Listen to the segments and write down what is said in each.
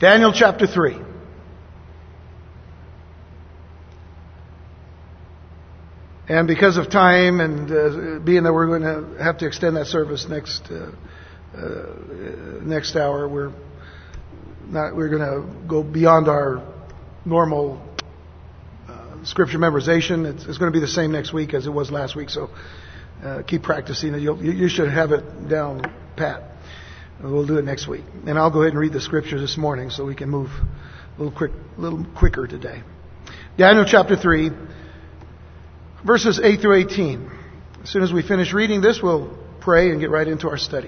Daniel chapter 3. And because of time and being that we're going to have to extend that service next hour, we're going to go beyond our normal scripture memorization. It's going to be the same next week as it was last week, so keep practicing it. You should have it down pat. We'll do it next week. And I'll go ahead and read the scriptures this morning so we can move a little quicker today. Daniel chapter 3, verses 8 through 18. As soon as we finish reading this, we'll pray and get right into our study.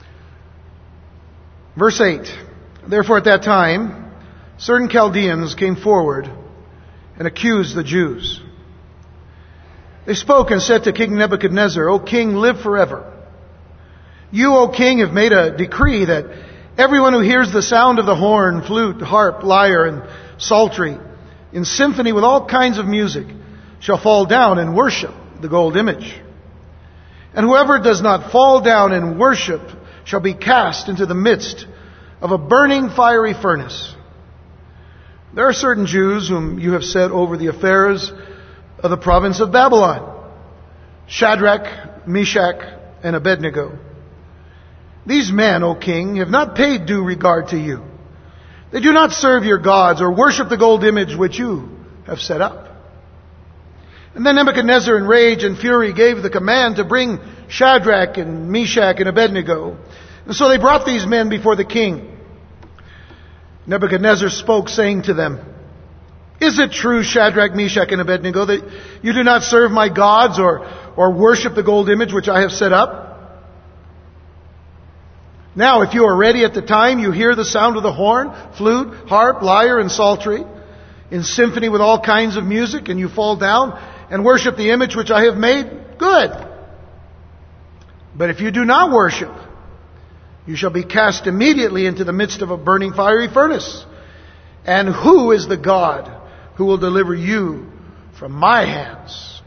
Verse 8. Therefore at that time, certain Chaldeans came forward and accused the Jews. They spoke and said to King Nebuchadnezzar, O king, live forever. You, O king, have made a decree that everyone who hears the sound of the horn, flute, harp, lyre, and psaltery, in symphony with all kinds of music, shall fall down and worship the gold image. And whoever does not fall down and worship shall be cast into the midst of a burning fiery furnace. There are certain Jews whom you have set over the affairs of the province of Babylon, Shadrach, Meshach, and Abednego. These men, O king, have not paid due regard to you. They do not serve your gods or worship the gold image which you have set up. And then Nebuchadnezzar, in rage and fury, gave the command to bring Shadrach and Meshach and Abednego. And so they brought these men before the king. Nebuchadnezzar spoke, saying to them, Is it true, Shadrach, Meshach, and Abednego, that you do not serve my gods or worship the gold image which I have set up? Now, if you are ready at the time you hear the sound of the horn, flute, harp, lyre, and psaltery, in symphony with all kinds of music, and you fall down and worship the image which I have made, good. But if you do not worship, you shall be cast immediately into the midst of a burning fiery furnace. And who is the God who will deliver you from my hands?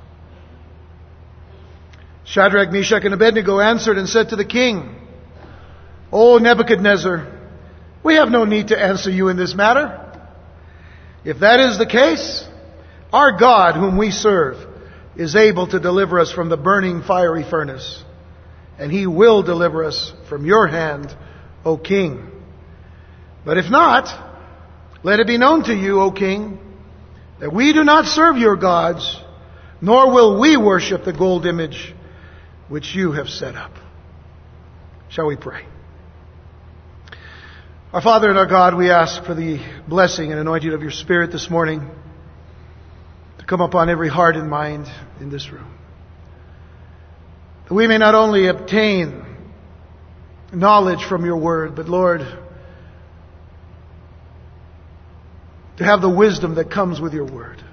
Shadrach, Meshach, and Abednego answered and said to the king, O Nebuchadnezzar, we have no need to answer you in this matter. If that is the case, our God whom we serve is able to deliver us from the burning fiery furnace, and He will deliver us from your hand, O king. But if not, let it be known to you, O king, that we do not serve your gods, nor will we worship the gold image which you have set up. Shall we pray? Our Father and our God, we ask for the blessing and anointing of your Spirit this morning to come upon every heart and mind in this room. That we may not only obtain knowledge from your word, but Lord, to have the wisdom that comes with your word.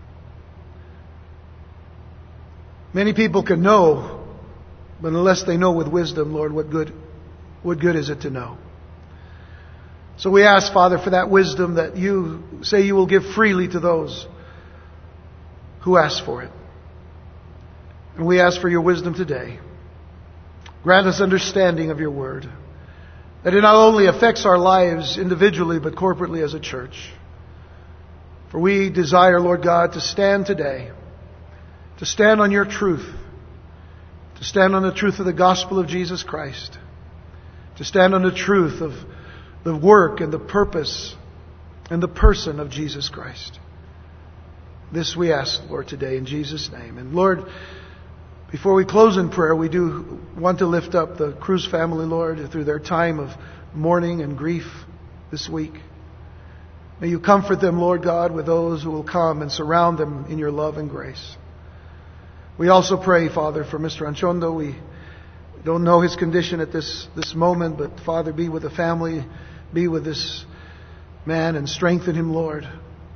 Many people can know, but unless they know with wisdom, Lord, what good is it to know? So we ask, Father, for that wisdom that you say you will give freely to those who ask for it. And we ask for your wisdom today. Grant us understanding of your word, that it not only affects our lives individually, but corporately as a church. For we desire, Lord God, to stand today, to stand on your truth, to stand on the truth of the gospel of Jesus Christ, to stand on the truth of the work and the purpose and the person of Jesus Christ. This we ask, Lord, today in Jesus' name. And Lord, before we close in prayer, we do want to lift up the Cruz family, Lord, through their time of mourning and grief this week. May you comfort them, Lord God, with those who will come and surround them in your love and grace. We also pray, Father, for Mr. Anchondo. We don't know his condition at this moment, but Father, be with the family, be with this man and strengthen him, Lord.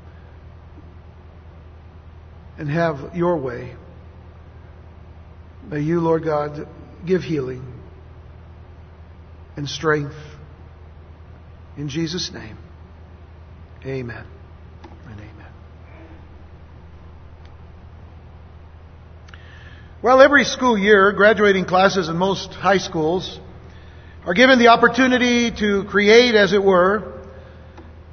And have your way. May you, Lord God, give healing and strength. In Jesus' name, amen and amen. Well, every school year, graduating classes in most high schools are given the opportunity to create, as it were,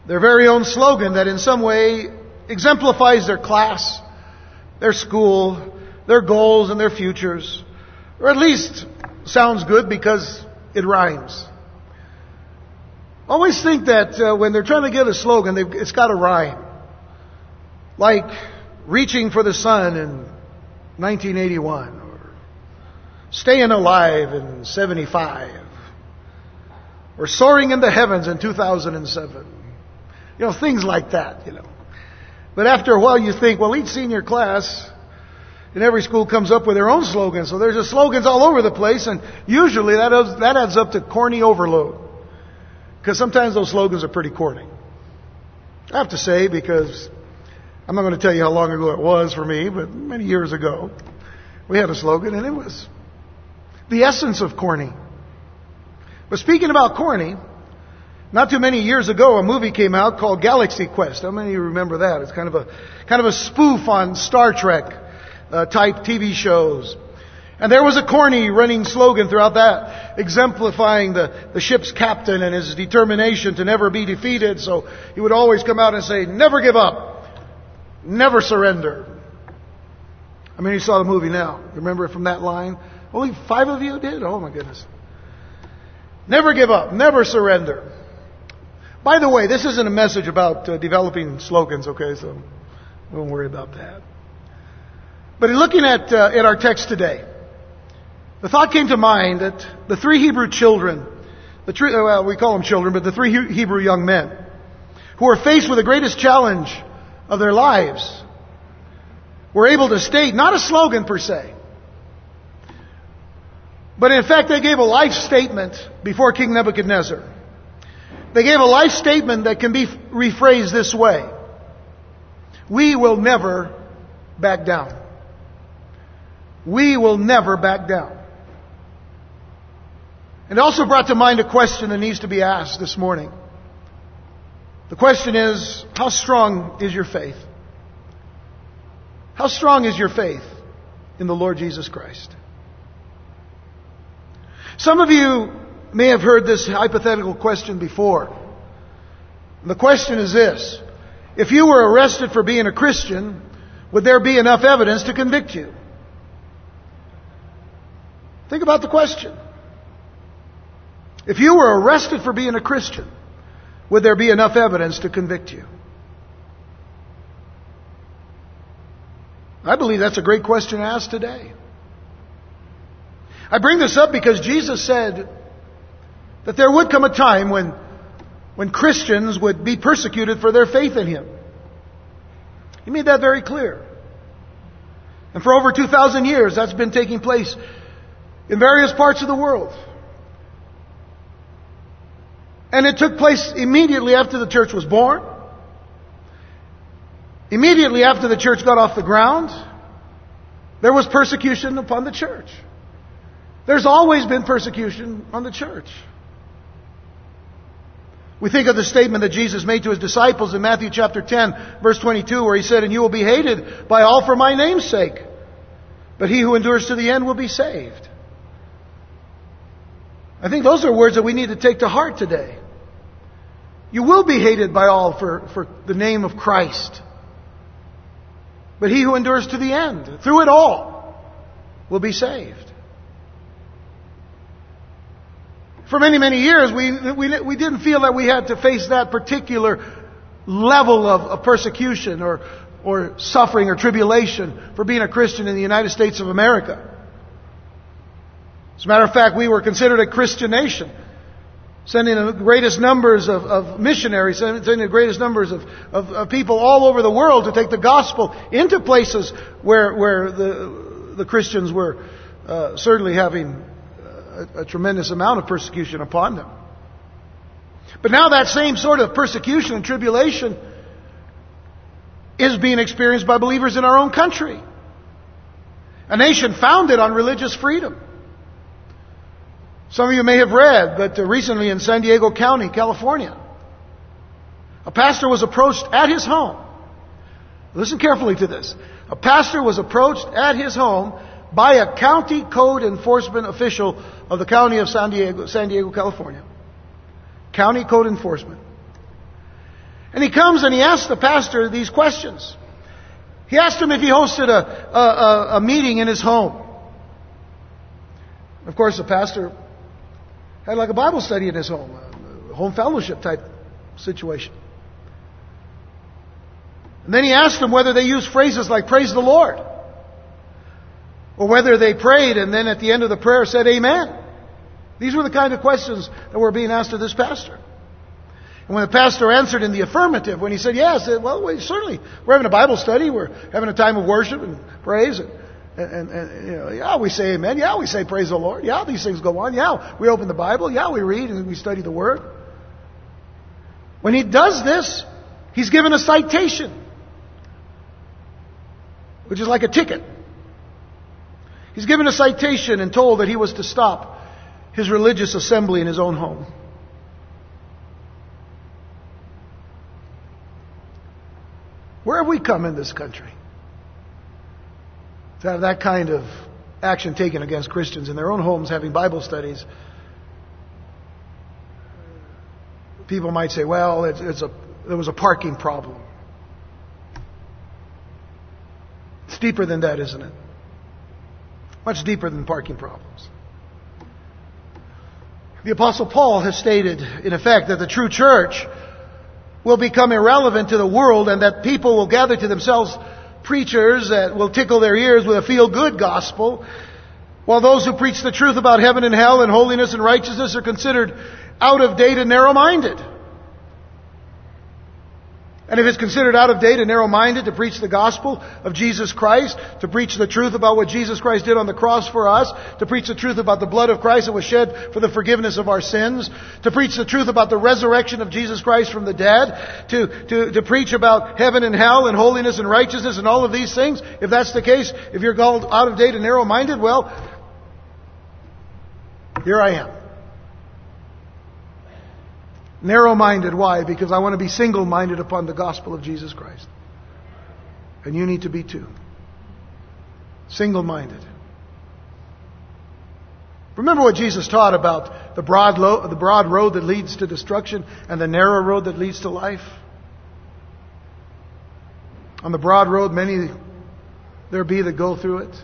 their very own slogan that in some way exemplifies their class, their school, their goals, and their futures. Or at least sounds good because it rhymes. Always think that when they're trying to get a slogan, it's got to rhyme. Like reaching for the sun in 1981, or staying alive in 75, or soaring in the heavens in 2007. Things like that, But after a while you think, well, each senior class in every school comes up with their own slogan. So there's just slogans all over the place, and usually that adds up to corny overload. Because sometimes those slogans are pretty corny. I have to say, because I'm not going to tell you how long ago it was for me, but many years ago, we had a slogan, and it was the essence of corny. But speaking about corny, not too many years ago, a movie came out called Galaxy Quest. How many of you remember that? It's kind of a spoof on Star Trek type TV shows. And there was a corny running slogan throughout that, exemplifying the ship's captain and his determination to never be defeated. So he would always come out and say, never give up, never surrender. I mean, you saw the movie now. Remember it from that line? Only 5 of you did? Oh my goodness. Never give up, never surrender. By the way, this isn't a message about developing slogans, okay? So don't worry about that. But in looking at our text today, the thought came to mind that the 3 Hebrew children, we call them children, but the 3 Hebrew young men, who were faced with the greatest challenge of their lives, were able to state not a slogan per se, but in fact they gave a life statement before King Nebuchadnezzar. They gave a life statement that can be rephrased this way: we will never back down. We will never back down. And it also brought to mind a question that needs to be asked this morning. The question is, how strong is your faith? How strong is your faith in the Lord Jesus Christ? Some of you may have heard this hypothetical question before. And the question is this: if you were arrested for being a Christian, would there be enough evidence to convict you? Think about the question. If you were arrested for being a Christian, would there be enough evidence to convict you? I believe that's a great question to ask today. I bring this up because Jesus said that there would come a time when Christians would be persecuted for their faith in Him. He made that very clear. And for over 2,000 years, that's been taking place in various parts of the world. And it took place immediately after the church was born. Immediately after the church got off the ground, there was persecution upon the church. There's always been persecution on the church. We think of the statement that Jesus made to His disciples in Matthew chapter 10, verse 22, where He said, "And you will be hated by all for my name's sake, but he who endures to the end will be saved." I think those are words that we need to take to heart today. You will be hated by all for the name of Christ. But he who endures to the end, through it all, will be saved. For many, many years, we didn't feel that we had to face that particular level of persecution or suffering or tribulation for being a Christian in the United States of America. As a matter of fact, we were considered a Christian nation, sending the greatest numbers of missionaries, sending the greatest numbers of people all over the world to take the gospel into places where the Christians were certainly having a tremendous amount of persecution upon them. But now that same sort of persecution and tribulation is being experienced by believers in our own country. A nation founded on religious freedom. Some of you may have read, but recently in San Diego County, California, a pastor was approached at his home. Listen carefully to this. A pastor was approached at his home by a county code enforcement official of the county of San Diego, California. County code enforcement. And he comes and he asks the pastor these questions. He asked him if he hosted a meeting in his home. Of course, the pastor had like a Bible study in his home, a home fellowship type situation. And then he asked them whether they used phrases like "praise the Lord," or whether they prayed and then at the end of the prayer said "Amen." These were the kind of questions that were being asked of this pastor. And when the pastor answered in the affirmative, when he said yes, well, certainly we're having a Bible study, we're having a time of worship and praise, and you know, yeah, we say amen, yeah, we say praise the Lord, yeah, these things go on, yeah, we open the Bible, yeah, we read and we study the Word. When he does this, he's given a citation, which is like a ticket. He's given a citation and told that he was to stop his religious assembly in his own home. Where have we come in this country to have that kind of action taken against Christians in their own homes having Bible studies? People might say, well, there was a parking problem. It's deeper than that, isn't it? Much deeper than parking problems. The Apostle Paul has stated, in effect, that the true church will become irrelevant to the world and that people will gather to themselves preachers that will tickle their ears with a feel-good gospel, while those who preach the truth about heaven and hell and holiness and righteousness are considered out of date and narrow-minded. And if it's considered out of date and narrow-minded to preach the gospel of Jesus Christ, to preach the truth about what Jesus Christ did on the cross for us, to preach the truth about the blood of Christ that was shed for the forgiveness of our sins, to preach the truth about the resurrection of Jesus Christ from the dead, to preach about heaven and hell and holiness and righteousness and all of these things, if that's the case, if you're called out of date and narrow-minded, well, here I am. Narrow-minded. Why? Because I want to be single-minded upon the gospel of Jesus Christ. And you need to be too. Single-minded. Remember what Jesus taught about the broad road that leads to destruction and the narrow road that leads to life? On the broad road, many there be that go through it.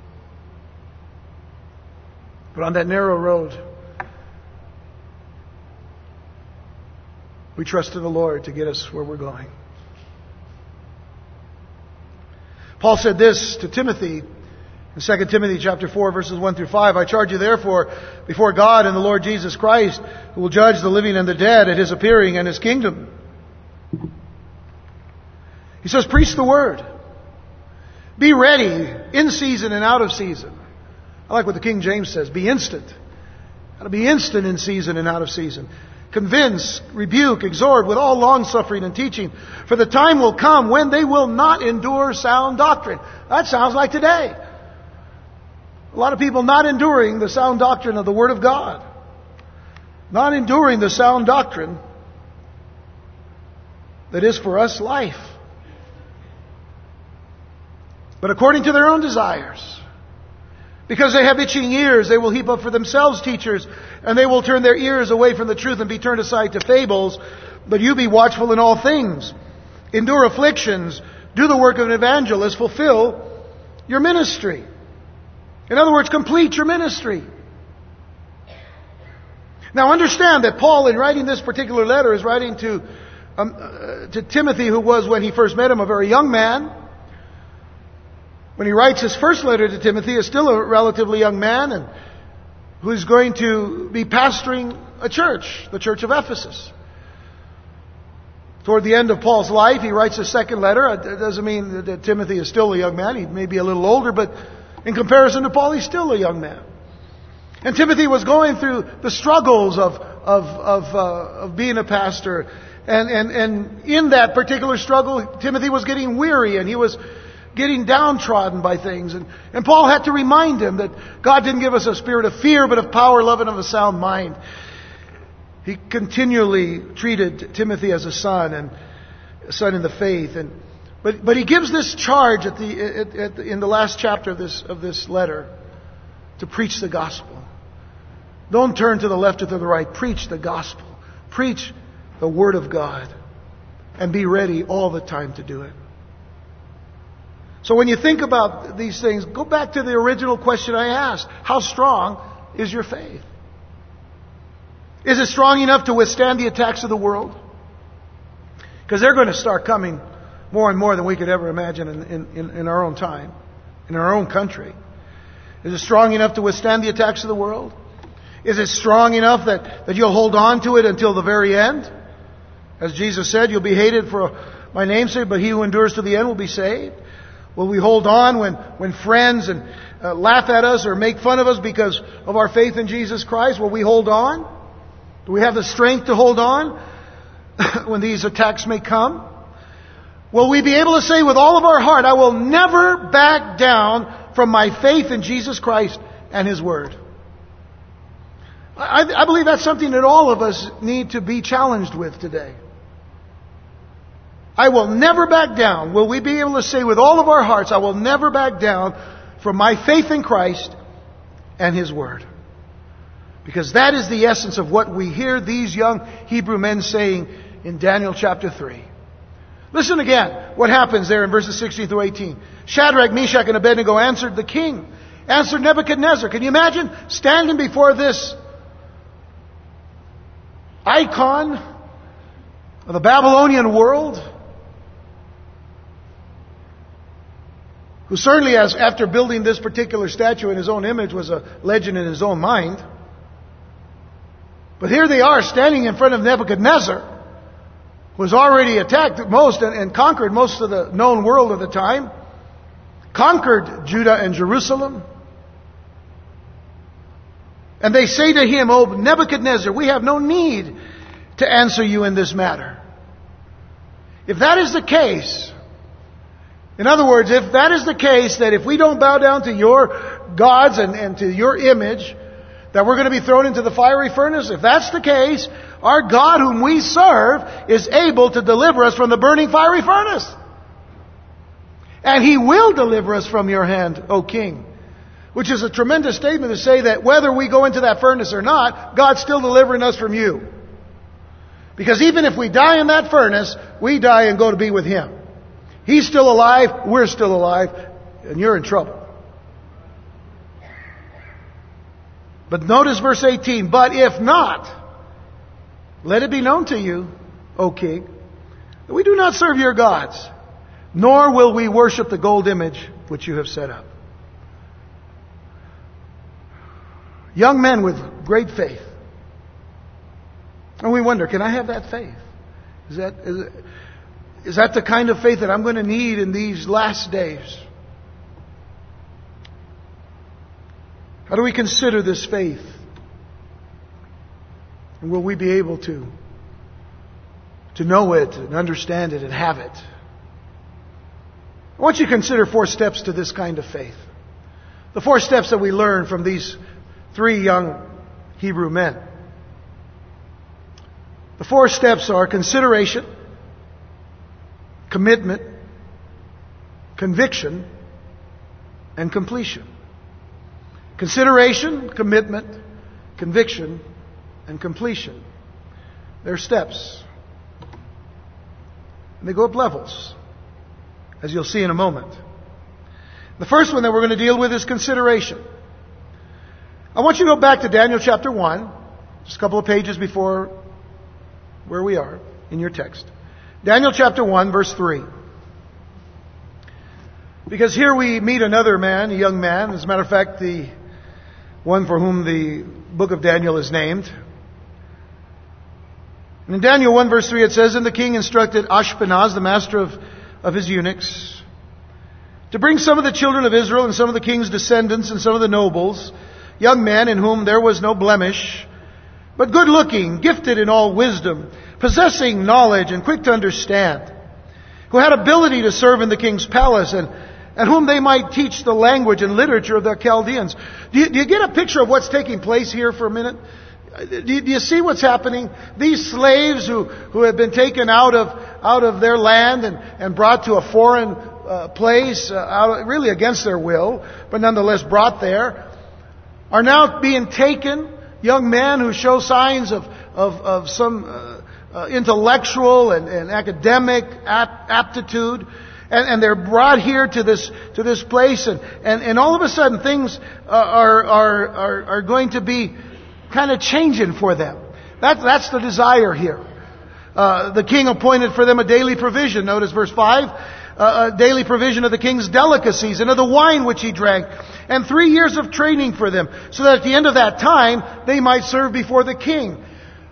But on that narrow road, we trust in the Lord to get us where we're going. Paul said this to Timothy in 2 Timothy chapter 4, verses 1 through 5. I charge you therefore before God and the Lord Jesus Christ, who will judge the living and the dead at His appearing and His kingdom. He says, preach the word. Be ready in season and out of season. I like what the King James says. Be instant. Got to be instant in season and out of season. Convince, rebuke, exhort with all long-suffering and teaching. For the time will come when they will not endure sound doctrine. That sounds like today. A lot of people not enduring the sound doctrine of the Word of God. Not enduring the sound doctrine that is for us life. But according to their own desires. Because they have itching ears, they will heap up for themselves teachers, and they will turn their ears away from the truth and be turned aside to fables. But you be watchful in all things. Endure afflictions. Do the work of an evangelist. Fulfill your ministry. In other words, complete your ministry. Now understand that Paul, in writing this particular letter, is writing to Timothy, who was, when he first met him, a very young man. When he writes his first letter to Timothy, is still a relatively young man, and who's going to be pastoring a church, the church of Ephesus. Toward the end of Paul's life, he writes a second letter. It doesn't mean that Timothy is still a young man. He may be a little older, but in comparison to Paul, he's still a young man. And Timothy was going through the struggles of being a pastor. And in that particular struggle, Timothy was getting weary, and he was getting downtrodden by things. And Paul had to remind him that God didn't give us a spirit of fear, but of power, love, and of a sound mind. He continually treated Timothy as a son, and a son in the faith. But he gives this charge in the last chapter of this letter to preach the gospel. Don't turn to the left or to the right. Preach the gospel. Preach the Word of God. and be ready all the time to do it. So when you think about these things, go back to the original question I asked. How strong is your faith? Is it strong enough to withstand the attacks of the world? Because they're going to start coming more and more than we could ever imagine in our own time, in our own country. Is it strong enough to withstand the attacks of the world? Is it strong enough that you'll hold on to it until the very end? As Jesus said, you'll be hated for my name's sake, but he who endures to the end will be saved. Will we hold on when friends laugh at us or make fun of us because of our faith in Jesus Christ? Will we hold on? Do we have the strength to hold on when these attacks may come? Will we be able to say with all of our heart, I will never back down from my faith in Jesus Christ and His Word? I believe that's something that all of us need to be challenged with today. I will never back down. Will we be able to say with all of our hearts, I will never back down from my faith in Christ and His Word? Because that is the essence of what we hear these young Hebrew men saying in Daniel chapter 3. Listen again what happens there in verses 16 through 18. Shadrach, Meshach, and Abednego answered the king. Answered Nebuchadnezzar. Can you imagine standing before this icon of the Babylonian world? Who certainly, after building this particular statue in his own image, was a legend in his own mind. But here they are standing in front of Nebuchadnezzar, who was already attacked most and conquered most of the known world at the time. Conquered Judah and Jerusalem. And they say to him, "O Nebuchadnezzar, we have no need to answer you in this matter." If that is the case, in other words, if that is the case, that if we don't bow down to your gods and to your image, that we're going to be thrown into the fiery furnace, if that's the case, our God whom we serve is able to deliver us from the burning fiery furnace. And He will deliver us from your hand, O King. Which is a tremendous statement to say that whether we go into that furnace or not, God's still delivering us from you. Because even if we die in that furnace, we die and go to be with Him. He's still alive, we're still alive, and you're in trouble. But notice verse 18, "But if not, let it be known to you, O King, that we do not serve your gods, nor will we worship the gold image which you have set up." Young men with great faith. And we wonder, can I have that faith? Is that the kind of faith that I'm going to need in these last days? How do we consider this faith? And will we be able to know it and understand it and have it? I want you to consider 4 steps to this kind of faith. The 4 steps that we learn from these 3 young Hebrew men. The 4 steps are consideration, commitment, conviction, and completion. Consideration, commitment, conviction, and completion. They're steps. And they go up levels, as you'll see in a moment. The first one that we're going to deal with is consideration. I want you to go back to Daniel chapter 1, just a couple of pages before where we are in your text. Daniel chapter 1, verse 3. Because here we meet another man, a young man. As a matter of fact, the one for whom the book of Daniel is named. And in Daniel 1, verse 3, it says, "And the king instructed Ashpenaz, the master of his eunuchs, to bring some of the children of Israel and some of the king's descendants and some of the nobles, young men in whom there was no blemish, but good-looking, gifted in all wisdom, possessing knowledge and quick to understand, who had ability to serve in the king's palace, and whom they might teach the language and literature of the Chaldeans." Do you get a picture of what's taking place here for a minute? Do you see what's happening? These slaves who have been taken out of their land and brought to a foreign place, really against their will, but nonetheless brought there, are now being taken. Young men who show signs of some intellectual and academic aptitude. And they're brought here to this place, and all of a sudden things are going to be kind of changing for them. That's the desire here. The king appointed for them a daily provision. Notice verse 5. A daily provision of the king's delicacies and of the wine which he drank, and 3 years of training for them, so that at the end of that time they might serve before the king.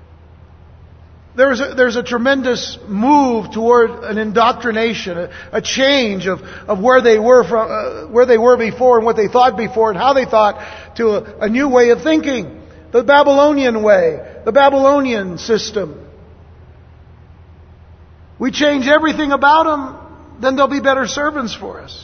There's a tremendous move toward an indoctrination, a change of where they were from, where they were before and what they thought before and how they thought, to a new way of thinking, the Babylonian way, the Babylonian system. We change everything about them, then they'll be better servants for us.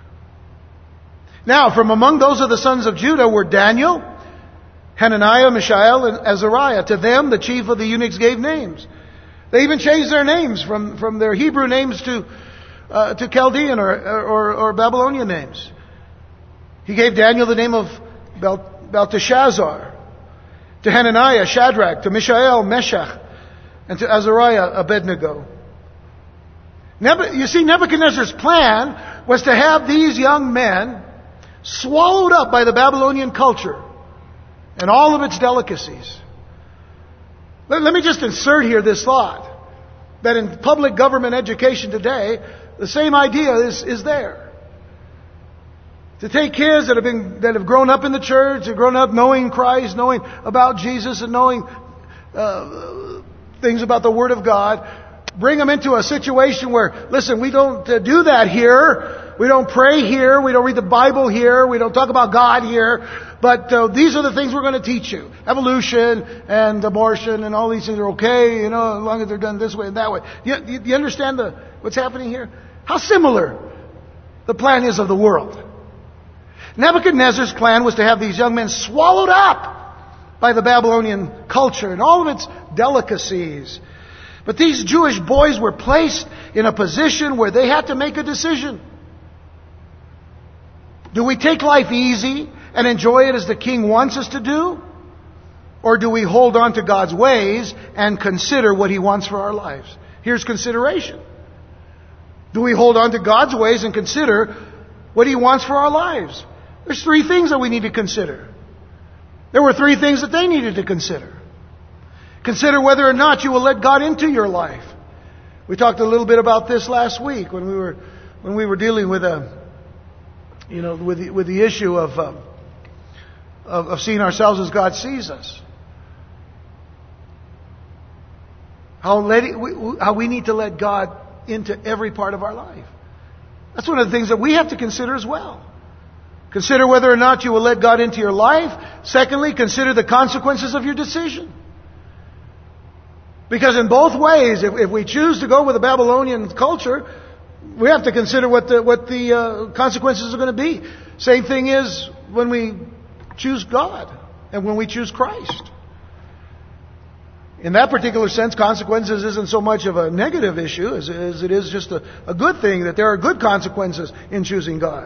Now, from among those of the sons of Judah were Daniel, Hananiah, Mishael, and Azariah. To them, the chief of the eunuchs gave names. They even changed their names from their Hebrew names to Chaldean or Babylonian names. He gave Daniel the name of Belteshazzar. To Hananiah, Shadrach. To Mishael, Meshach. And to Azariah, Abednego. You see, Nebuchadnezzar's plan was to have these young men swallowed up by the Babylonian culture and all of its delicacies. Let me just insert here this thought, that in public government education today, the same idea is there. To take kids that have grown up in the church, have grown up knowing Christ, knowing about Jesus, and knowing things about the Word of God, bring them into a situation where, listen, we don't do that here. We don't pray here. We don't read the Bible here. We don't talk about God here. But these are the things we're going to teach you. Evolution and abortion and all these things are okay, as long as they're done this way and that way. You understand what's happening here? How similar the plan is of the world. Nebuchadnezzar's plan was to have these young men swallowed up by the Babylonian culture and all of its delicacies. But these Jewish boys were placed in a position where they had to make a decision. Do we take life easy and enjoy it as the king wants us to do? Or do we hold on to God's ways and consider what He wants for our lives? Here's consideration. Do we hold on to God's ways and consider what He wants for our lives? There's 3 things that we need to consider. There were 3 things that they needed to consider. Consider whether or not you will let God into your life. We talked a little bit about this last week when we were dealing with with the issue of seeing ourselves as God sees us. How we need to let God into every part of our life. That's one of the things that we have to consider as well. Consider whether or not you will let God into your life. Secondly, consider the consequences of your decision. Because in both ways, if we choose to go with the Babylonian culture, we have to consider what the consequences are going to be. Same thing is when we choose God and when we choose Christ. In that particular sense, consequences isn't so much of a negative issue as it is just a good thing, that there are good consequences in choosing God.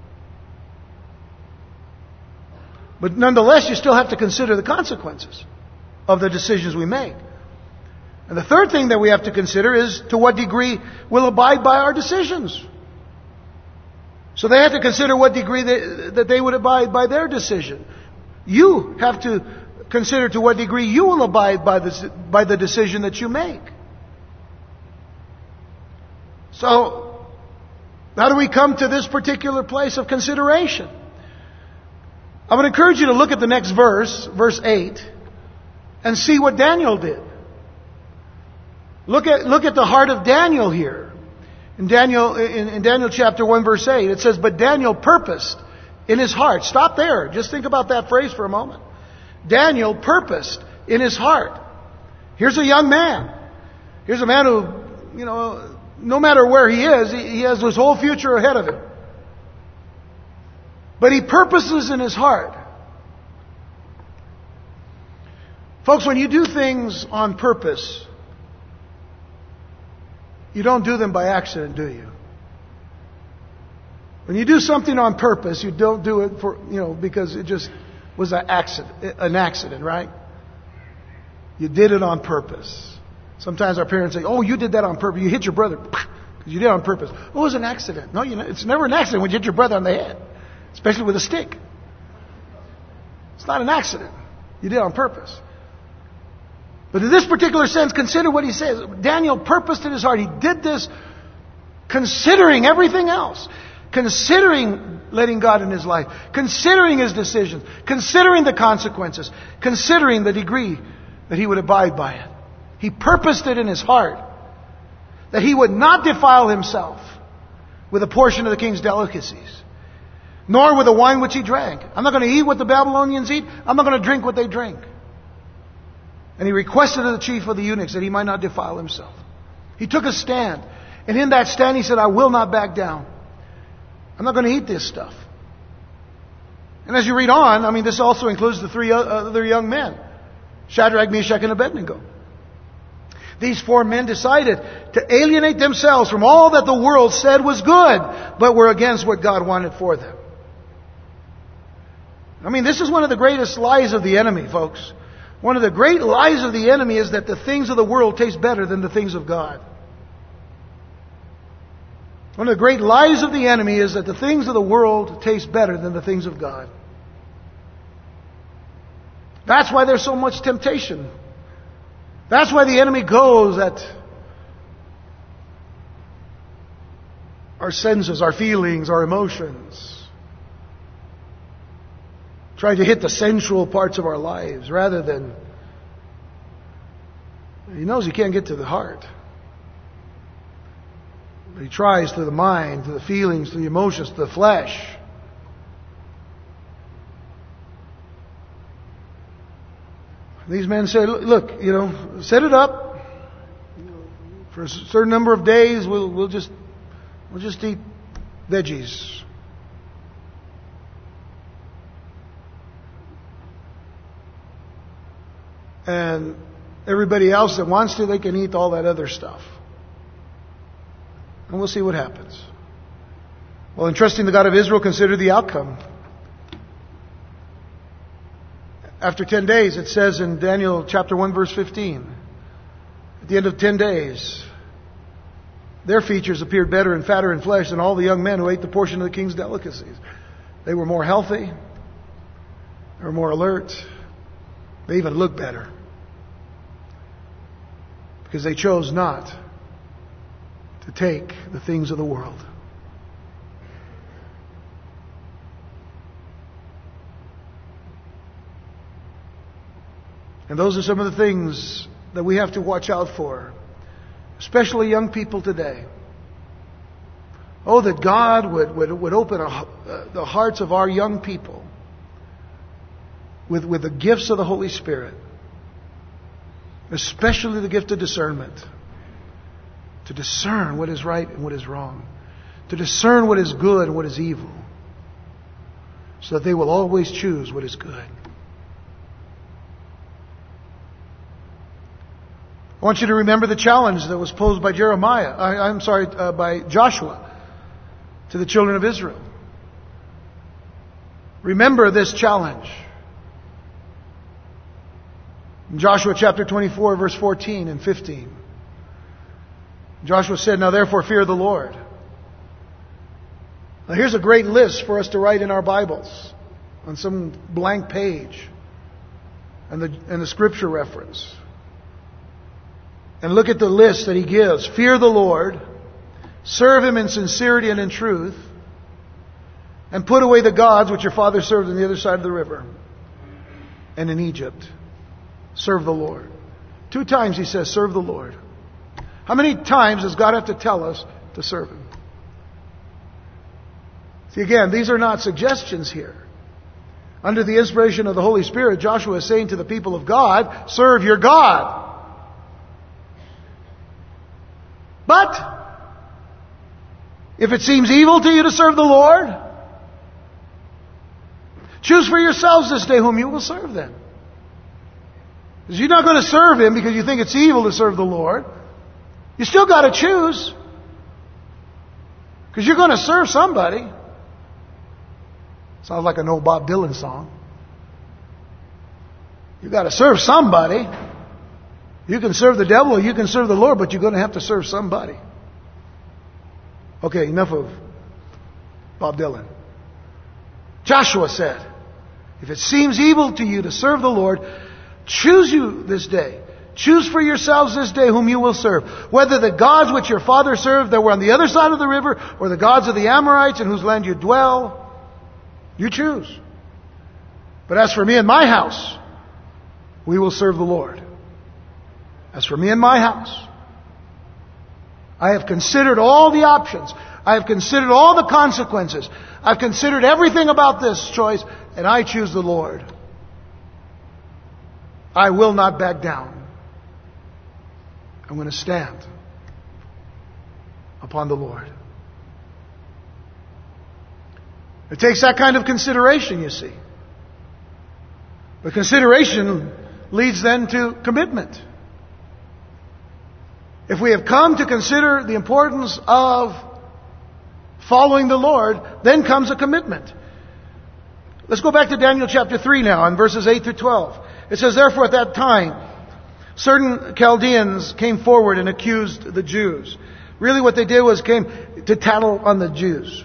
But nonetheless, you still have to consider the consequences of the decisions we make. And the third thing that we have to consider is to what degree we'll abide by our decisions. So they have to consider what degree that they would abide by their decision. You have to consider to what degree you will abide by the decision that you make. So, how do we come to this particular place of consideration? I would encourage you to look at the next verse, verse 8, and see what Daniel did. Look at the heart of Daniel here. In Daniel chapter 1 verse 8, it says, "But Daniel purposed in his heart." Stop there. Just think about that phrase for a moment. Daniel purposed in his heart. Here's a young man. Here's a man who, no matter where he is, he has his whole future ahead of him. But he purposes in his heart. Folks, when you do things on purpose, you don't do them by accident, do you? When you do something on purpose, you don't do it because it just was an accident, right? You did it on purpose. Sometimes our parents say, oh, you did that on purpose. You hit your brother because you did it on purpose. Oh, it was an accident. No, it's never an accident when you hit your brother on the head, especially with a stick. It's not an accident. You did it on purpose. But in this particular sense, consider what he says. Daniel purposed in his heart. He did this considering everything else. Considering letting God in his life. Considering his decisions. Considering the consequences. Considering the degree that he would abide by it. He purposed it in his heart that he would not defile himself with a portion of the king's delicacies, nor with the wine which he drank. I'm not going to eat what the Babylonians eat. I'm not going to drink what they drink. And he requested of the chief of the eunuchs that he might not defile himself. He took a stand. And in that stand he said, I will not back down. I'm not going to eat this stuff. And as you read on, this also includes the three other young men. Shadrach, Meshach, and Abednego. These 4 men decided to alienate themselves from all that the world said was good, but were against what God wanted for them. This is one of the greatest lies of the enemy, folks. One of the great lies of the enemy is that the things of the world taste better than the things of God. One of the great lies of the enemy is that the things of the world taste better than the things of God. That's why there's so much temptation. That's why the enemy goes at our senses, our feelings, our emotions. Trying to hit the sensual parts of our lives rather than... He knows he can't get to the heart. But he tries through the mind, through the feelings, through the emotions, through the flesh. These men say, look, set it up. For a certain number of days, we'll just eat veggies. And everybody else that wants to, they can eat all that other stuff. And we'll see what happens. Well, in trusting the God of Israel, consider the outcome. After 10 days, it says in Daniel chapter 1, verse 15, at the end of 10 days, their features appeared better and fatter in flesh than all the young men who ate the portion of the king's delicacies. They were more healthy. They were more alert. They even looked better. Because they chose not to take the things of the world. And those are some of the things that we have to watch out for, especially young people today. Oh, that God would open the hearts of our young people with the gifts of the Holy Spirit, especially the gift of discernment, to discern what is right and what is wrong, to discern what is good and what is evil, so that they will always choose what is good. I want you to remember the challenge that was posed by by Joshua to the children of Israel. Remember this challenge. In Joshua chapter 24, verse 14 and 15. Joshua said, "Now therefore fear the Lord." Now here's a great list for us to write in our Bibles on some blank page and the scripture reference. And look at the list that he gives. Fear the Lord, serve Him in sincerity and in truth, and put away the gods which your father served on the other side of the river and in Egypt. Serve the Lord. 2 times he says, serve the Lord. How many times does God have to tell us to serve Him? See, again, these are not suggestions here. Under the inspiration of the Holy Spirit, Joshua is saying to the people of God, serve your God. But if it seems evil to you to serve the Lord, choose for yourselves this day whom you will serve then. Because you're not going to serve Him because you think it's evil to serve the Lord. You still got to choose. Because you're going to serve somebody. Sounds like an old Bob Dylan song. You got to serve somebody. You can serve the devil or you can serve the Lord, but you're going to have to serve somebody. Okay, enough of Bob Dylan. Joshua said, if it seems evil to you to serve the Lord, choose you this day. Choose for yourselves this day whom you will serve. Whether the gods which your father served that were on the other side of the river, or the gods of the Amorites in whose land you dwell, you choose. But as for me and my house, we will serve the Lord. As for me and my house, I have considered all the options. I have considered all the consequences. I've considered everything about this choice, and I choose the Lord. I will not back down. I'm going to stand upon the Lord. It takes that kind of consideration, you see. But consideration leads then to commitment. If we have come to consider the importance of following the Lord, then comes a commitment. Let's go back to Daniel chapter 3 now, in verses 8 through 12. It says, therefore at that time, certain Chaldeans came forward and accused the Jews. Really what they did was came to tattle on the Jews.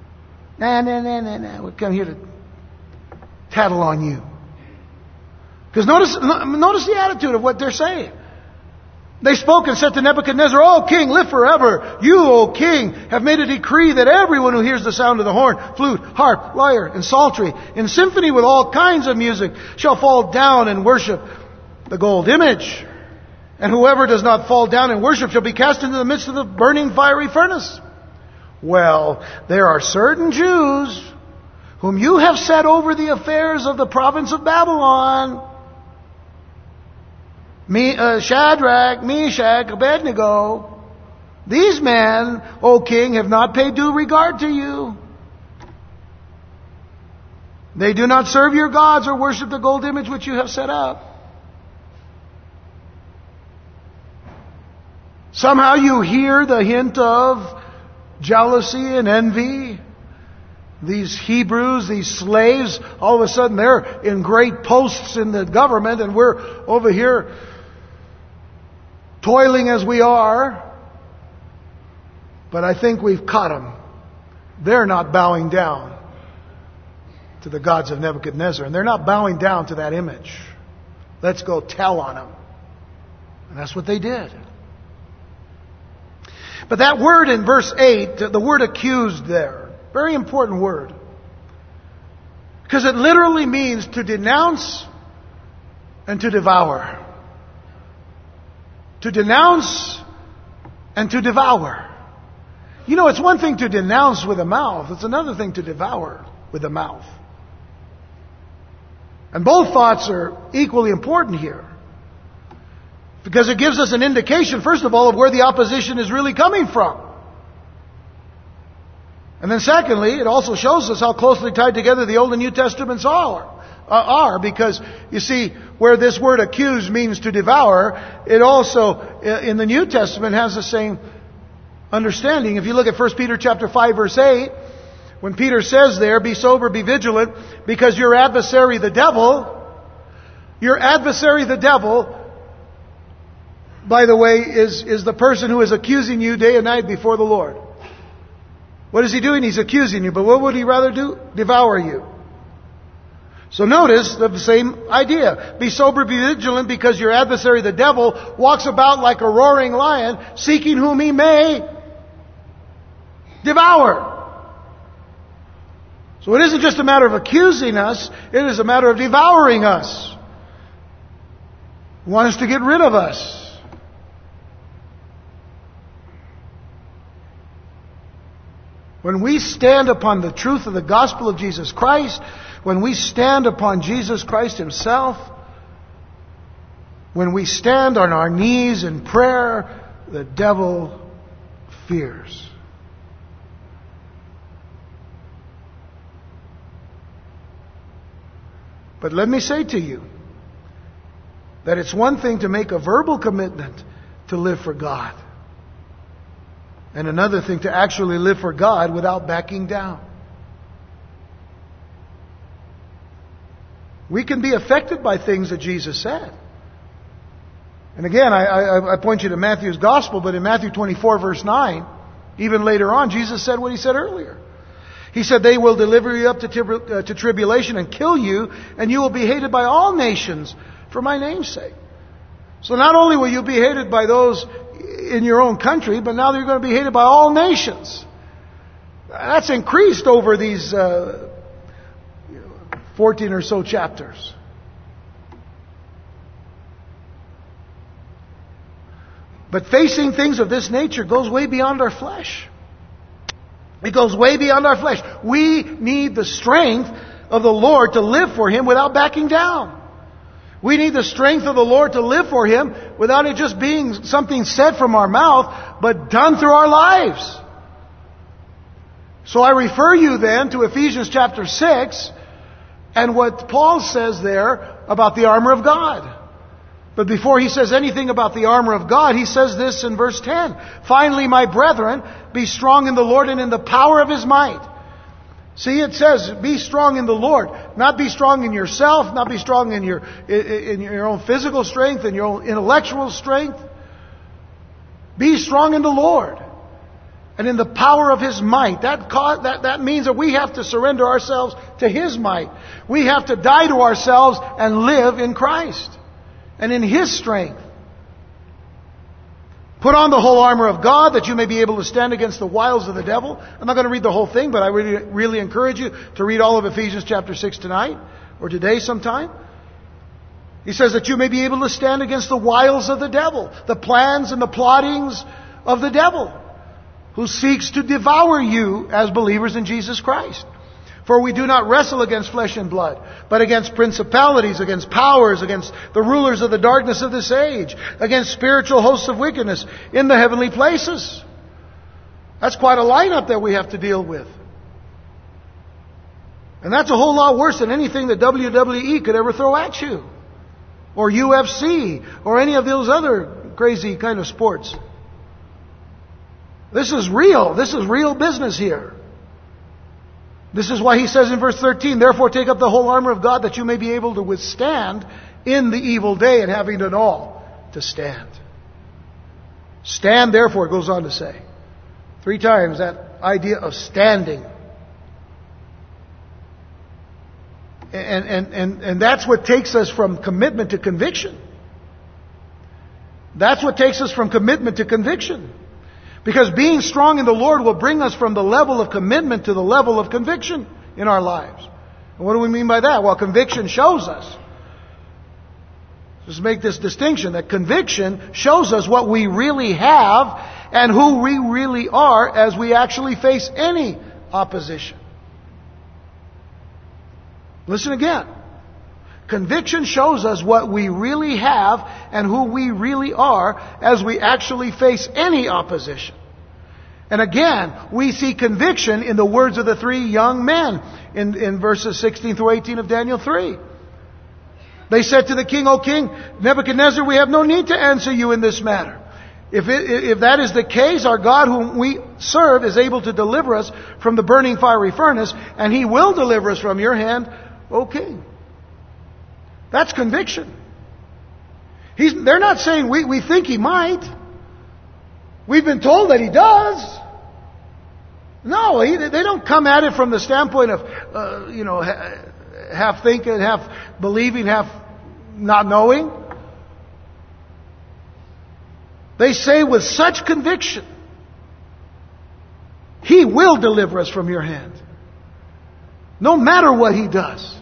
We come here to tattle on you. Because notice the attitude of what they're saying. They spoke and said to Nebuchadnezzar, O king, live forever. You, O king, have made a decree that everyone who hears the sound of the horn, flute, harp, lyre, and psaltery, in symphony with all kinds of music, shall fall down and worship the gold image. And whoever does not fall down and worship shall be cast into the midst of the burning fiery furnace. Well, there are certain Jews whom you have set over the affairs of the province of Babylon. Shadrach, Meshach, Abednego. These men, O king, have not paid due regard to you. They do not serve your gods or worship the gold image which you have set up. Somehow you hear the hint of jealousy and envy. These Hebrews, these slaves, all of a sudden they're in great posts in the government and we're over here toiling as we are. But I think we've caught them. They're not bowing down to the gods of Nebuchadnezzar. And they're not bowing down to that image. Let's go tell on them. And that's what they did. But that word in verse 8, the word accused there, very important word. Because it literally means to denounce and to devour. To denounce and to devour. You know, it's one thing to denounce with the mouth. It's another thing to devour with the mouth. And both thoughts are equally important here. Because it gives us an indication, first of all, of where the opposition is really coming from. And then secondly, it also shows us how closely tied together the Old and New Testaments are. Because, you see, where this word accuse means to devour, it also, in the New Testament, has the same understanding. If you look at 1 Peter chapter 5, verse 8, when Peter says there, be sober, be vigilant, because your adversary the devil, by the way, is the person who is accusing you day and night before the Lord. What is he doing? He's accusing you. But what would he rather do? Devour you. So notice the same idea. Be sober, be vigilant, because your adversary, the devil, walks about like a roaring lion, seeking whom he may devour. So it isn't just a matter of accusing us, it is a matter of devouring us. He wants to get rid of us. When we stand upon the truth of the gospel of Jesus Christ, when we stand upon Jesus Christ Himself, when we stand on our knees in prayer, the devil fears. But let me say to you that it's one thing to make a verbal commitment to live for God, and another thing to actually live for God without backing down. We can be affected by things that Jesus said. And again, I point you to Matthew's Gospel, but in Matthew 24, verse 9, even later on, Jesus said what He said earlier. He said, they will deliver you up to tribulation and kill you, and you will be hated by all nations for my name's sake. So not only will you be hated by those in your own country, but now you're going to be hated by all nations. That's increased over these 14 or so chapters. But facing things of this nature goes way beyond our flesh. It goes way beyond our flesh. We need the strength of the Lord to live for Him without backing down. We need the strength of the Lord to live for Him without it just being something said from our mouth, but done through our lives. So I refer you then to Ephesians chapter 6 and what Paul says there about the armor of God. But before he says anything about the armor of God, he says this in verse 10. Finally, my brethren, be strong in the Lord and in the power of His might. See, it says, be strong in the Lord. Not be strong in yourself, not be strong in your own physical strength and your own intellectual strength. Be strong in the Lord and in the power of His might. That means that we have to surrender ourselves to His might. We have to die to ourselves and live in Christ and in His strength. Put on the whole armor of God that you may be able to stand against the wiles of the devil. I'm not going to read the whole thing, but I really encourage you to read all of Ephesians chapter 6 tonight or today sometime. He says that you may be able to stand against the wiles of the devil, the plans and the plottings of the devil, who seeks to devour you as believers in Jesus Christ. For we do not wrestle against flesh and blood, but against principalities, against powers, against the rulers of the darkness of this age, against spiritual hosts of wickedness in the heavenly places. That's quite a lineup that we have to deal with. And that's a whole lot worse than anything that WWE could ever throw at you. Or UFC, or any of those other crazy kind of sports. This is real. This is real business here. This is why he says in verse 13, therefore take up the whole armor of God that you may be able to withstand in the evil day, and having done all, to stand. Stand therefore, it goes on to say. 3 times that idea of standing. And that's what takes us from commitment to conviction. That's what takes us from commitment to conviction. Because being strong in the Lord will bring us from the level of commitment to the level of conviction in our lives. And what do we mean by that? Well, conviction shows us. Let's make this distinction, that conviction shows us what we really have and who we really are as we actually face any opposition. Listen again. Conviction shows us what we really have and who we really are as we actually face any opposition. And again, we see conviction in the words of the 3 young men in verses 16 through 18 of Daniel 3. They said to the king, O king Nebuchadnezzar, we have no need to answer you in this matter. If that is the case, our God whom we serve is able to deliver us from the burning fiery furnace, and He will deliver us from your hand, O king. That's conviction. They're not saying we think He might. We've been told that He does. No, they don't come at it from the standpoint of, half thinking, half believing, half not knowing. They say with such conviction, He will deliver us from your hand. No matter what He does.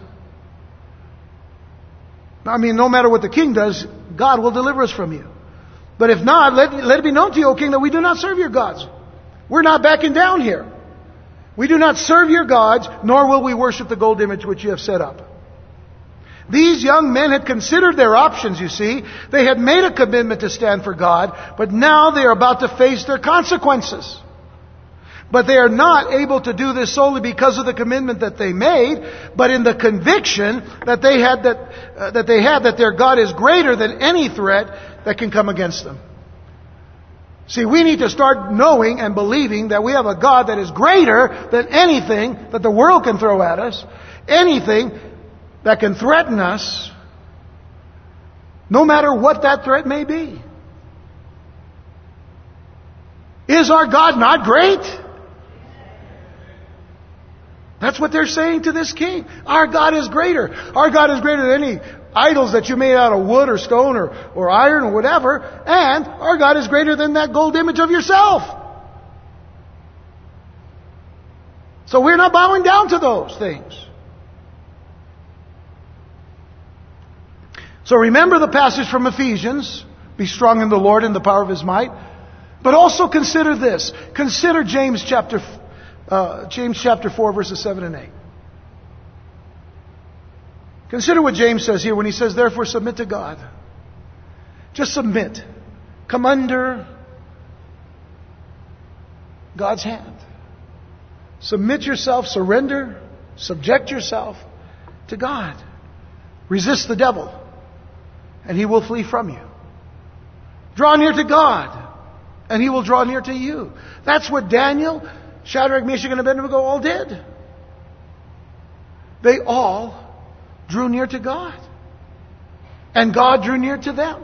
I mean, no matter what the king does, God will deliver us from you. But if not, let it be known to you, O king, that we do not serve your gods. We're not backing down here. We do not serve your gods, nor will we worship the gold image which you have set up. These young men had considered their options, you see. They had made a commitment to stand for God, but now they are about to face their consequences. But they are not able to do this solely because of the commitment that they made, but in the conviction that they had that their God is greater than any threat that can come against them. See, we need to start knowing and believing that we have a God that is greater than anything that the world can throw at us, anything that can threaten us. no matter what that threat may be. Is our God not great? That's what they're saying to this king. Our God is greater. Our God is greater than any idols that you made out of wood or stone or iron or whatever. And our God is greater than that gold image of yourself. So we're not bowing down to those things. So remember the passage from Ephesians. Be strong in the Lord and the power of His might. But also consider this. Consider James chapter 4 verses 7 and 8. Consider what James says here when he says, therefore submit to God. Just submit. Come under God's hand. Submit yourself, surrender, subject yourself to God. Resist the devil, and he will flee from you. Draw near to God, and He will draw near to you. That's what Daniel, Shadrach, Meshach, and Abednego all did. They all drew near to God. And God drew near to them.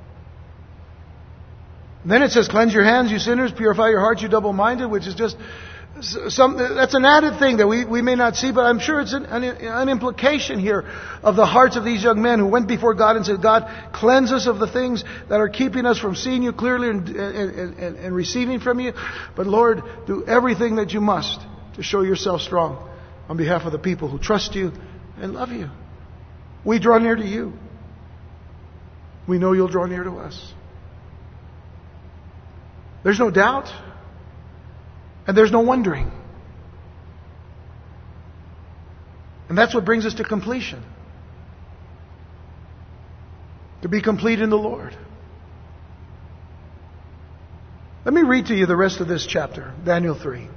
Then it says, cleanse your hands, you sinners, purify your hearts, you double-minded, which is just that's an added thing that we may not see, but I'm sure it's an implication here of the hearts of these young men who went before God and said, God, cleanse us of the things that are keeping us from seeing you clearly and receiving from you. But Lord, do everything that you must to show yourself strong on behalf of the people who trust you and love you. We draw near to you. We know you'll draw near to us. There's no doubt. And there's no wondering. And that's what brings us to completion. To be complete in the Lord. Let me read to you the rest of this chapter, Daniel 3.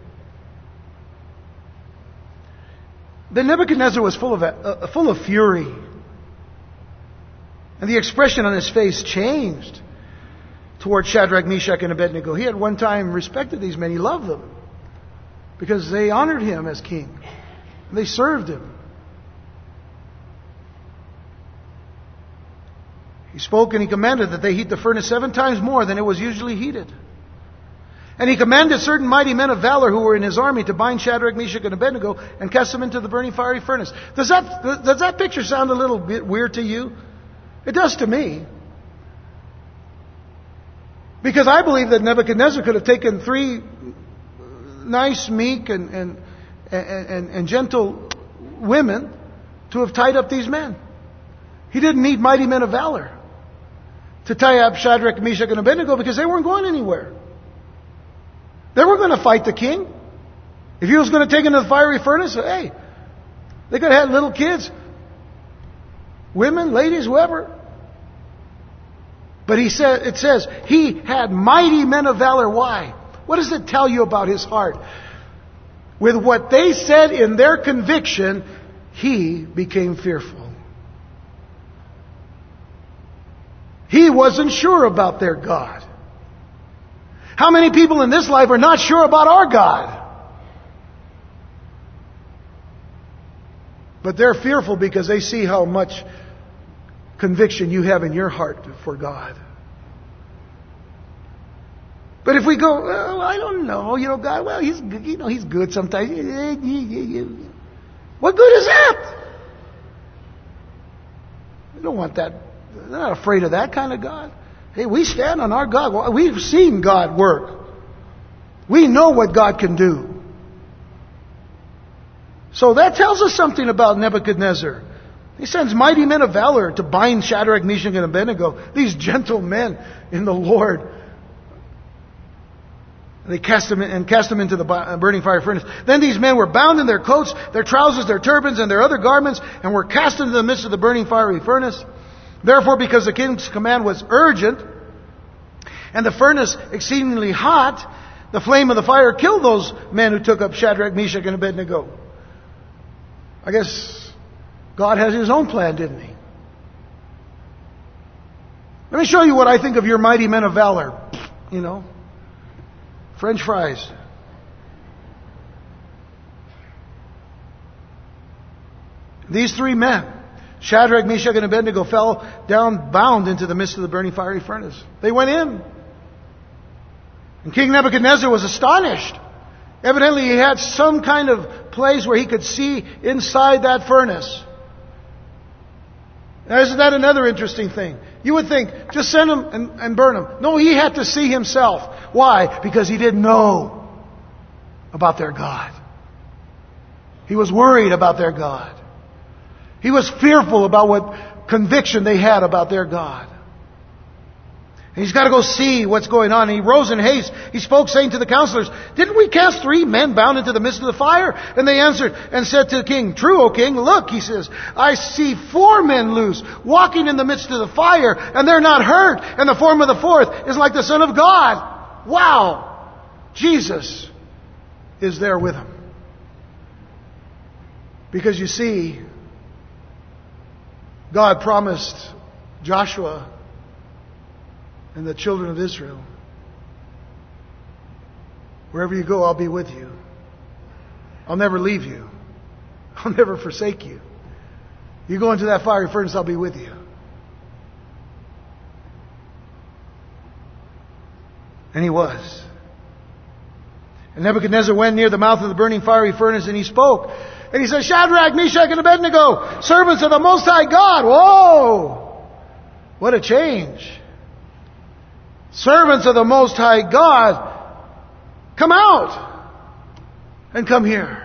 Then Nebuchadnezzar was full of fury. And the expression on his face changed toward Shadrach, Meshach, and Abednego. He at one time respected these men. He loved them because they honored him as king. They served him. He spoke and he commanded that they heat the furnace 7 times more than it was usually heated. And he commanded certain mighty men of valor who were in his army to bind Shadrach, Meshach, and Abednego and cast them into the burning fiery furnace. Does that picture sound a little bit weird to you? It does to me. Because I believe that Nebuchadnezzar could have taken 3 nice, meek, and gentle women to have tied up these men. He didn't need mighty men of valor to tie up Shadrach, Meshach, and Abednego because they weren't going anywhere. They were going to fight the king. If he was going to take them to the fiery furnace, hey, they could have had little kids, women, ladies, whoever. But it says, he had mighty men of valor. Why? What does it tell you about his heart? With what they said in their conviction, he became fearful. He wasn't sure about their God. How many people in this life are not sure about our God? But they're fearful because they see how much conviction you have in your heart for God. But if we go, well, I don't know, God, well, He's good sometimes. What good is that? We don't want that. We're not afraid of that kind of God. Hey, we stand on our God. We've seen God work. We know what God can do. So that tells us something about Nebuchadnezzar. He sends mighty men of valor to bind Shadrach, Meshach, and Abednego. These gentle men in the Lord. They cast them into the burning fire furnace. Then these men were bound in their coats, their trousers, their turbans, and their other garments, and were cast into the midst of the burning fiery furnace. Therefore, because the king's command was urgent, and the furnace exceedingly hot, the flame of the fire killed those men who took up Shadrach, Meshach, and Abednego. I guess God has His own plan, didn't He? Let me show you what I think of your mighty men of valor. French fries. These 3 men Shadrach, Meshach, and Abednego fell down bound into the midst of the burning fiery furnace. They went in. And King Nebuchadnezzar was astonished. Evidently he had some kind of place where he could see inside that furnace. Now, isn't that another interesting thing? You would think, just send them and burn them. No, he had to see himself. Why? Because he didn't know about their God. He was worried about their God. He was fearful about what conviction they had about their God. And he's got to go see what's going on. And he rose in haste. He spoke, saying to the counselors, "Didn't we cast 3 men bound into the midst of the fire?" And they answered and said to the king, "True, O king. Look," he says, "I see 4 men loose, walking in the midst of the fire, and they're not hurt. And the form of the 4th is like the Son of God." Wow! Jesus is there with them. Because you see, God promised Joshua and the children of Israel, "Wherever you go, I'll be with you. I'll never leave you. I'll never forsake you. You go into that fiery furnace, I'll be with you." And he was. And Nebuchadnezzar went near the mouth of the burning fiery furnace, and he spoke. And he said, "Shadrach, Meshach, and Abednego, servants of the Most High God." Whoa! What a change. Servants of the Most High God, come out and come here.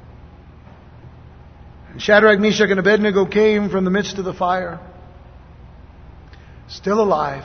And Shadrach, Meshach, and Abednego came from the midst of the fire, still alive.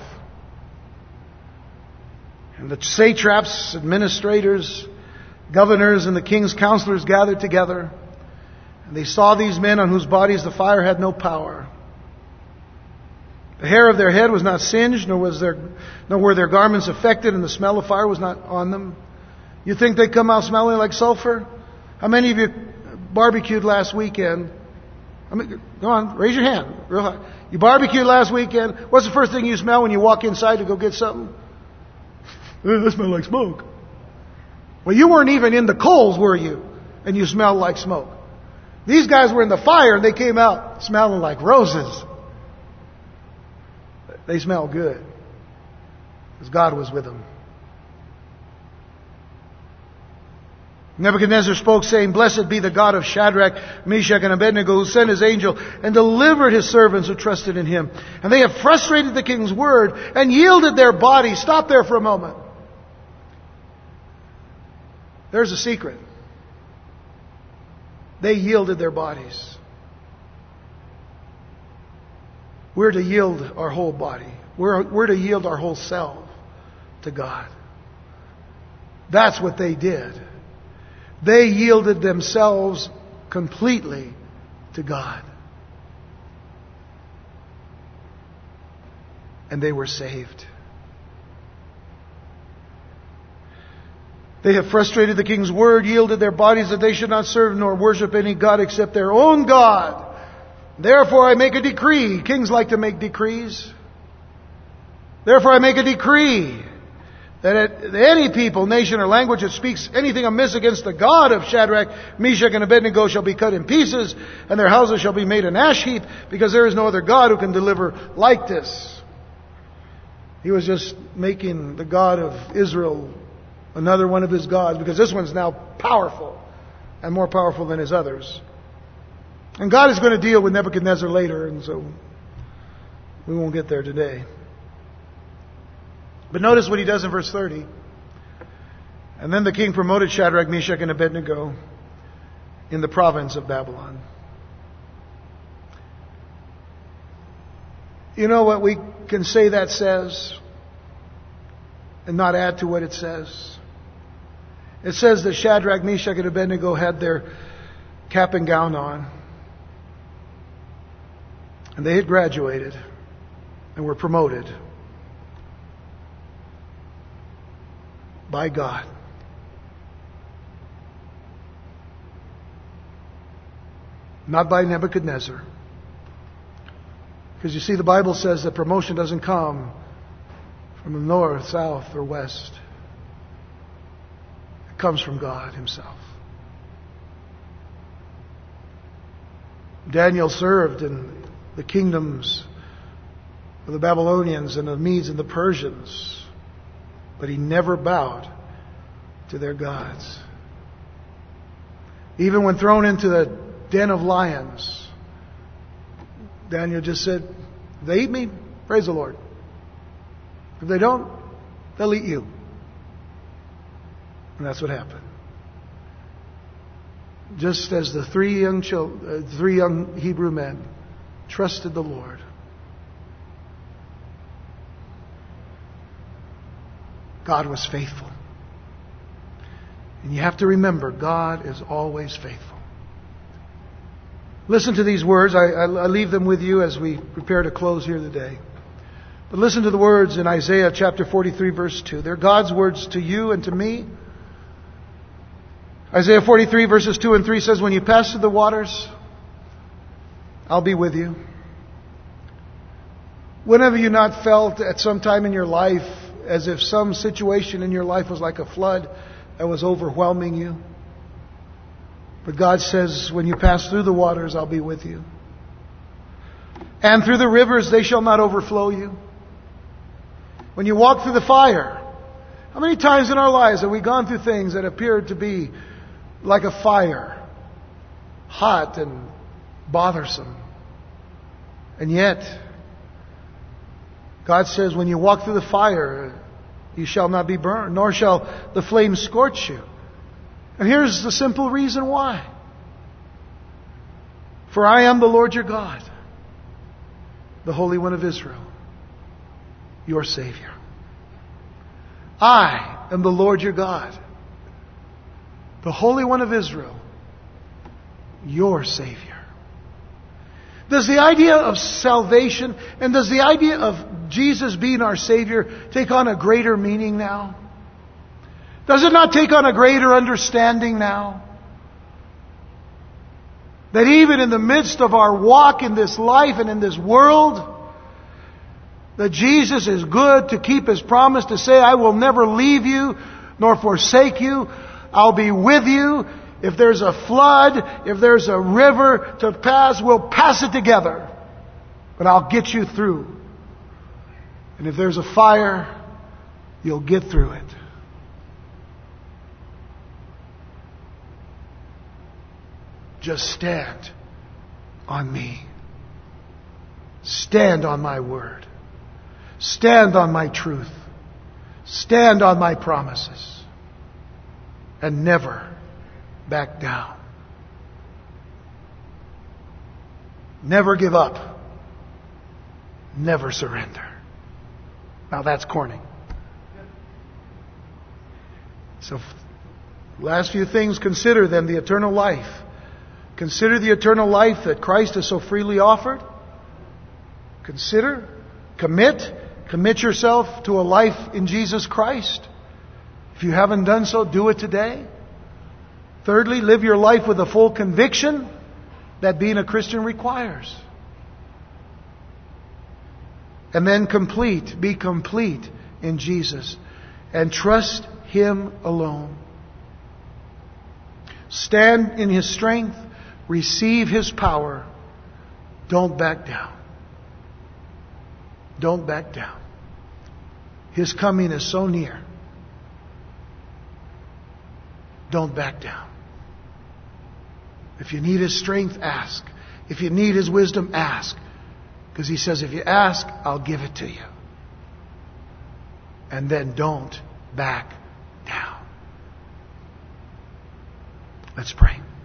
And the satraps, administrators, governors, and the king's counselors gathered together. And they saw these men on whose bodies the fire had no power. The hair of their head was not singed, nor were their garments affected, and the smell of fire was not on them. You think they come out smelling like sulfur? How many of you barbecued last weekend? Go on, raise your hand. Real high. You barbecued last weekend. What's the first thing you smell when you walk inside to go get something? That smells like smoke. Well, you weren't even in the coals, were you? And you smelled like smoke. These guys were in the fire, and they came out smelling like roses. They smelled good, because God was with them. Nebuchadnezzar spoke, saying, "Blessed be the God of Shadrach, Meshach, and Abednego, who sent his angel and delivered his servants who trusted in him. And they have frustrated the king's word and yielded their bodies." Stop there for a moment. There's a secret. They yielded their bodies. We're to yield our whole body. We're to yield our whole self to God. That's what they did. They yielded themselves completely to God. And they were saved. They have frustrated the king's word, yielded their bodies that they should not serve nor worship any god except their own God. Therefore I make a decree. Kings like to make decrees. Therefore I make a decree that any people, nation, or language that speaks anything amiss against the God of Shadrach, Meshach, and Abednego shall be cut in pieces, and their houses shall be made an ash heap, because there is no other God who can deliver like this. He was just making the God of Israel another one of his gods, because this one's now powerful, and more powerful than his others. And God is going to deal with Nebuchadnezzar later, and so we won't get there today. But notice what he does in verse 30. And then the king promoted Shadrach, Meshach, and Abednego in the province of Babylon. You know what we can say that says and not add to what it says? It says that Shadrach, Meshach, and Abednego had their cap and gown on. And they had graduated and were promoted by God. Not by Nebuchadnezzar. Because you see, the Bible says that promotion doesn't come from the north, south, or west. It comes from God Himself. Daniel served in the kingdoms of the Babylonians and the Medes and the Persians. But he never bowed to their gods. Even when thrown into the den of lions, Daniel just said, if they eat me, praise the Lord. If they don't, they'll eat you. And that's what happened. Just as the three young Hebrew men trusted the Lord. God was faithful. And you have to remember, God is always faithful. Listen to these words. I leave them with you as we prepare to close here today. But listen to the words in Isaiah chapter 43, verse 2. They're God's words to you and to me. Isaiah 43, verses 2 and 3 says, when you pass through the waters, I'll be with you. When have you not felt at some time in your life as if some situation in your life was like a flood that was overwhelming you? But God says, when you pass through the waters, I'll be with you. And through the rivers, they shall not overflow you. When you walk through the fire, how many times in our lives have we gone through things that appeared to be like a fire, hot and bothersome? And yet, God says, when you walk through the fire, you shall not be burned, nor shall the flame scorch you. And here's the simple reason why. For I am the Lord your God, the Holy One of Israel, your Savior. I am the Lord your God, the Holy One of Israel, your Savior. Does the idea of salvation and does the idea of Jesus being our Savior take on a greater meaning now? Does it not take on a greater understanding now? That even in the midst of our walk in this life and in this world, that Jesus is good to keep His promise to say, I will never leave you nor forsake you. I'll be with you. If there's a flood, if there's a river to pass, we'll pass it together. But I'll get you through. And if there's a fire, you'll get through it. Just stand on me. Stand on my word. Stand on my truth. Stand on my promises. And never back down. Never give up. Never surrender. Now that's corny. So, last few things, consider then the eternal life. Consider the eternal life that Christ has so freely offered. Consider, commit yourself to a life in Jesus Christ. If you haven't done so, do it today. Thirdly, live your life with a full conviction that being a Christian requires. And then be complete in Jesus and trust Him alone. Stand in His strength. Receive His power. Don't back down. Don't back down. His coming is so near. Don't back down. If you need His strength, ask. If you need His wisdom, ask. Because He says, if you ask, I'll give it to you. And then don't back down. Let's pray.